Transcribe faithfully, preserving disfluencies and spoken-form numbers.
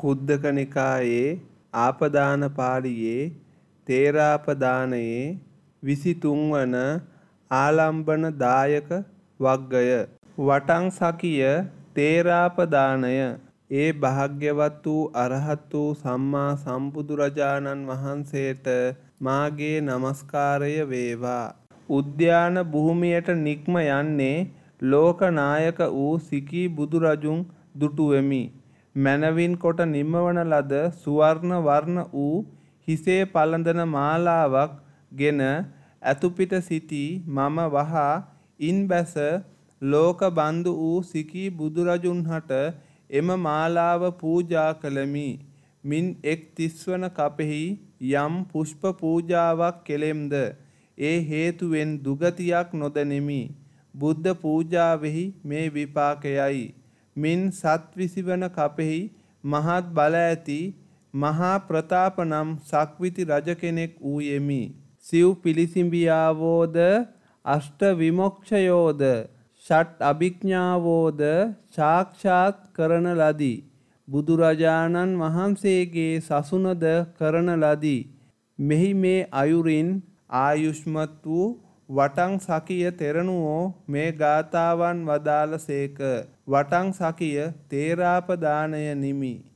කුද්දක නිකායේ ආපදාන පාළියේ තේරාපදානයේ විසිතුන් වන ආලම්බන දායක වග්ගය. වටං සකිය තේරාපදානය. ඒ භාග්‍යවත් වූ අරහත් වූ සම්මා සම්බුදුරජාණන් වහන්සේට මාගේ නමස්කාරය වේවා. උද්‍යාන භූමියට නික්ම යන්නේ ලෝකනායක වූ සිකී බුදුරජුන් දුටුවෙමි. මැනවින් කොට නිමවන ලද සුවර්ණ වර්ණ වූ හිසේ පළඳන මාලාවක් ගෙන ඇතුපිට සිටි මම වහා ඉන් බැස ලෝක බන්දු වූ සිකී බුදුරජුන් හට එම මාලාව පූජා කළමි. මින් එක් තිස්වන කපෙහි යම් පුෂ්ප පූජාවක් කෙලෙම්ද ඒ හේතුවෙන් දුගතියක් නොදනිමි. බුද්ධ පූජාවෙහි මේ විපාකයයි. මින් සත් විසිවන කපෙහි මහත් බල ඇති මහා ප්‍රතාප නම් සක්විති රජ කෙනෙක් වූයෙමි. සිව් පිළිසිඹියාවෝද අෂ්ට විමොක්ෂයෝද ෂට් අභිඥාවෝද සාක්ෂාත් කරන ලදී. බුදුරජාණන් වහන්සේගේ සසුනද කරන ලදී. මෙහි මේ අයුරින් ආයුෂ්මත් වූ වටං සකිය තෙරණුවෝ මේ ගාථාවන් වදාළ සේක. වටං සකිය තේරාපදානය නිමි.